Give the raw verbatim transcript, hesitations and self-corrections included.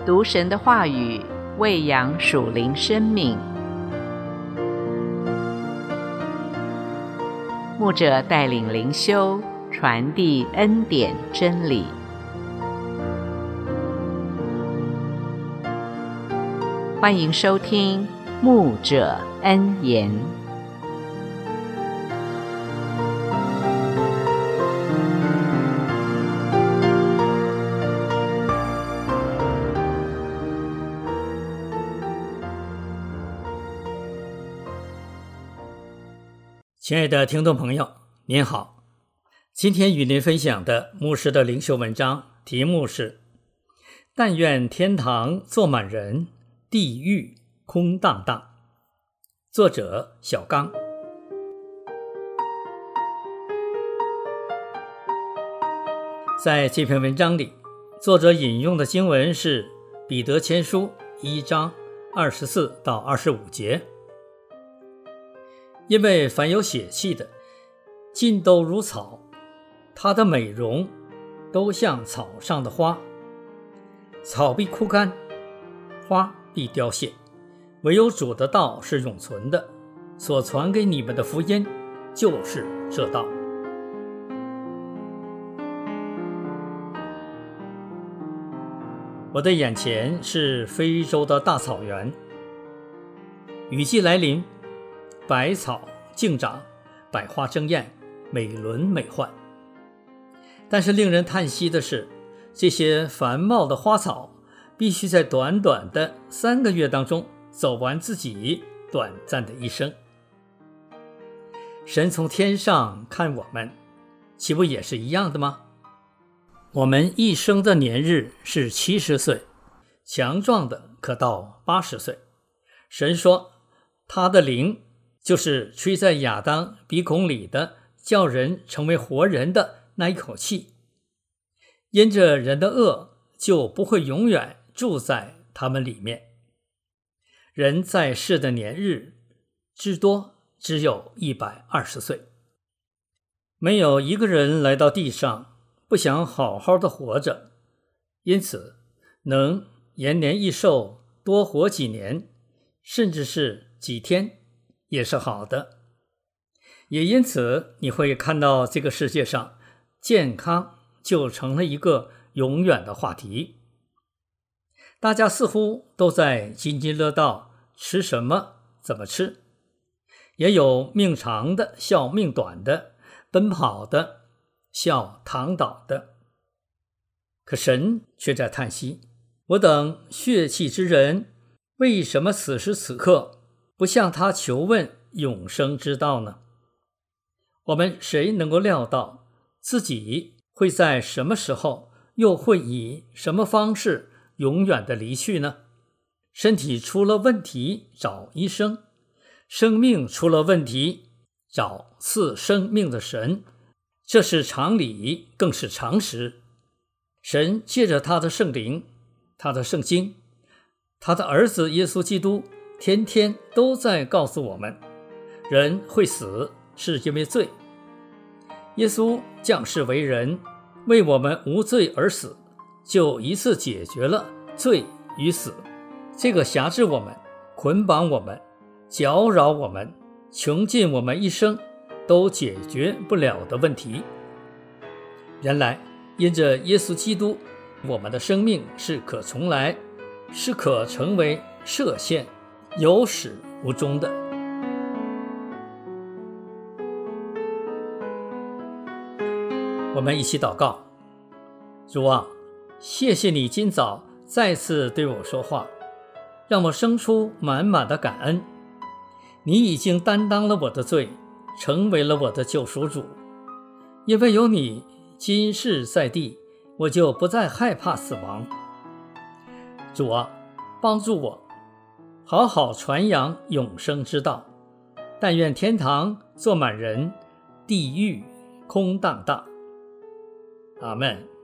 读神的话语，喂养属灵生命。牧者带领灵修，传递恩典真理。欢迎收听牧者恩言。 亲爱的听众朋友，您好，今天与您分享的牧师的灵修文章题目是但愿天堂坐满人，地狱空荡荡。作者小刚。在这篇文章里，作者引用的经文是彼得前书一章二十四到二十五节。因为凡有血气的，尽都如草，它的美容都像草上的花，草必枯干，花必凋谢，唯有主的道是永存的，所传给你们的福音就是这道。我的眼前是非洲的大草原，雨季来临，百草竞长，百花争艳，美轮美奂。但是令人叹息的是，这些繁茂的花草必须在短短的三个月当中走完自己短暂的一生。神从天上看我们，岂不也是一样的吗？我们一生的年日是七十岁，强壮的可到八十岁。神说他的灵就是吹在亚当鼻孔里的，叫人成为活人的那一口气。因着人的恶，就不会永远住在他们里面。人在世的年日至多只有一百二十岁。没有一个人来到地上不想好好的活着，因此能延年益寿，多活几年，甚至是几天也是好的。也因此你会看到这个世界上健康就成了一个永远的话题。大家似乎都在津津乐道吃什么怎么吃，也有命长的笑命短的，奔跑的笑躺倒的。可神却在叹息，我等血气之人为什么此时此刻不向他求问永生之道呢？我们谁能够料到自己会在什么时候，又会以什么方式永远的离去呢？身体出了问题找医生，生命出了问题找赐生命的神，这是常理，更是常识。神借着他的圣灵，他的圣经，他的儿子耶稣基督，天天都在告诉我们，人会死是因为罪。耶稣降世为人，为我们无罪而死，就一次解决了罪与死，这个辖制我们、捆绑我们、搅扰我们、穷尽我们一生都解决不了的问题。原来因着耶稣基督，我们的生命是可重来，是可成为设限，有始无终的。我们一起祷告。主啊，谢谢你今早再次对我说话，让我生出满满的感恩。你已经担当了我的罪，成为了我的救赎主。因为有你今世在地，我就不再害怕死亡。主啊，帮助我好好传扬永生之道。但愿天堂坐满人，地狱空荡荡。阿们。